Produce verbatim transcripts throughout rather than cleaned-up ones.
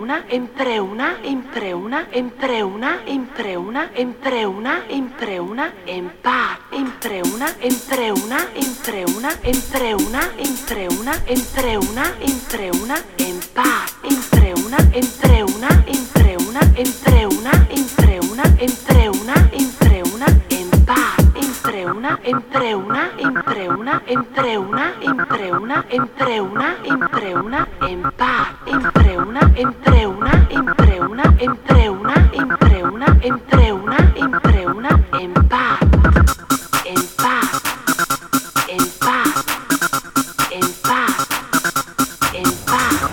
una, entre una, entre una, entre una, entre una, entre una, entre una, en paz, entre una, entre una, entre una, entre una, entre una, entre una, entre una, en paz, entre una, entre una, entre una, entre una, entre una, entre una, entre una, en paz, entre una, entre una, entre una, entre una, entre una, entre una, entre una, en paz, entre una, entre una, entre una, entre una, entre una, entre una, entre una, en paz, en paz, en paz, en paz, en paz.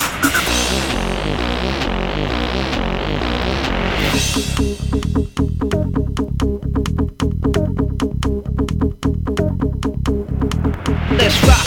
Let's rock.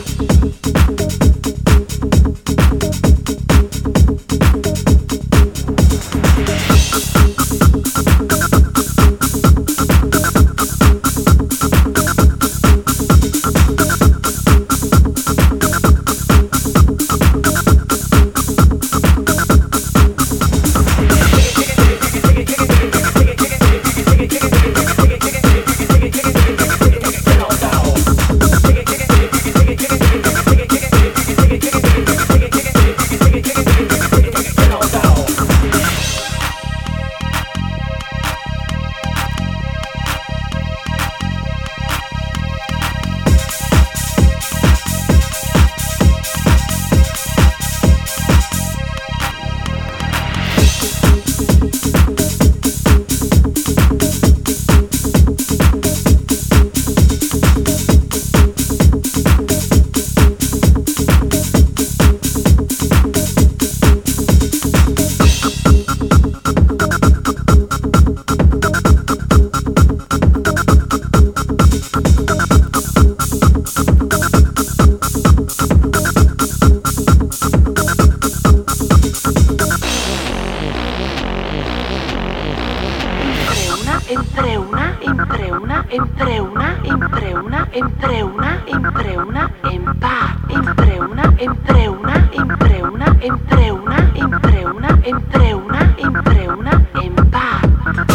Entre una, entre una, entre una, entre una, entre una, entre una, en paz, entre una, entre una, entre una, entre una, entre una, entre una, entre una, en paz.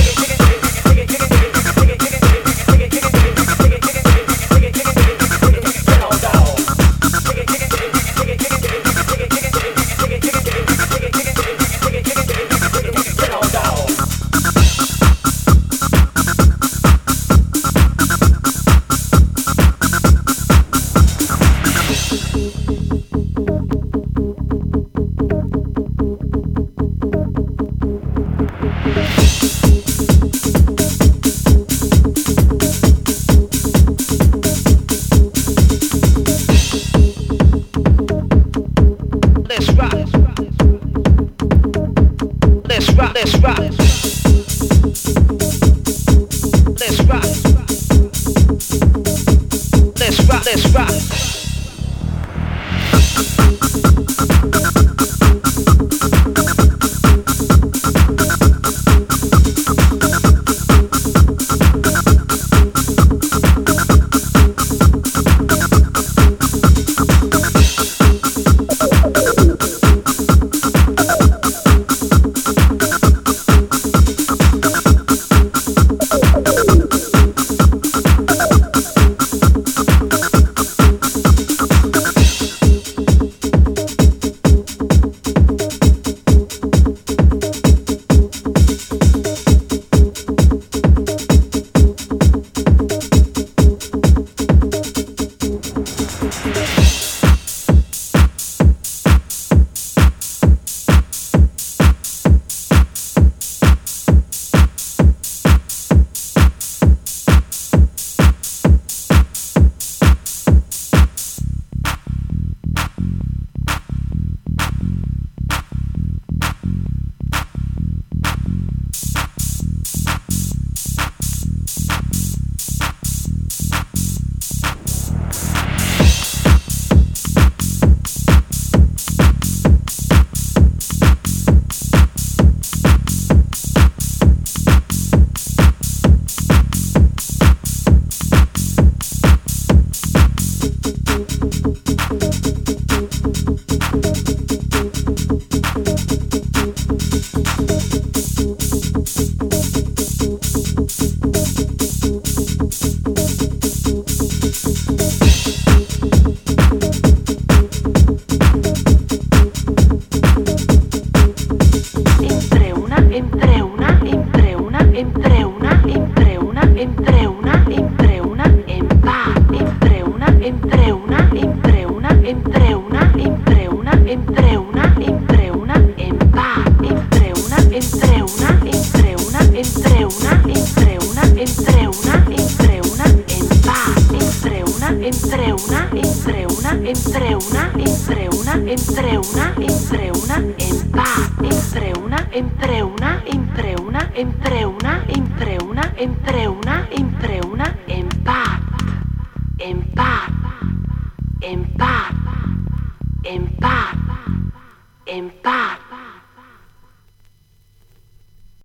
Let's rock. Let's rock. Let's rock. Let's rock. Let's rock. Let's rock. entre una, entre una, entre una, entre una, entre una, entre una, en paz, entre una, entre una, entre una, entre una, entre una, entre una, entre una, en paz, entre una, entre una, entre una, entre una, entre una, entre una, entre una, en paz, entre una, entre una, entre una, entre una, entre una, entre una, entre una, en paz, en paz, en paz, en paz, en paz.